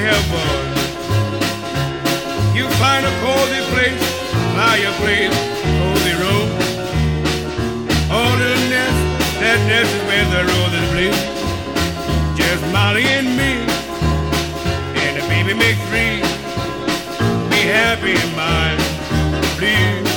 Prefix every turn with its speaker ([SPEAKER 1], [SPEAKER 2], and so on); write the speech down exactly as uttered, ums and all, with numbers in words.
[SPEAKER 1] heaven. You find a cozy place, fireplace, cozy room. On the nest, that nest is where the roses bloom. Just Molly and me, and the baby makes three. Be happy in mind, please.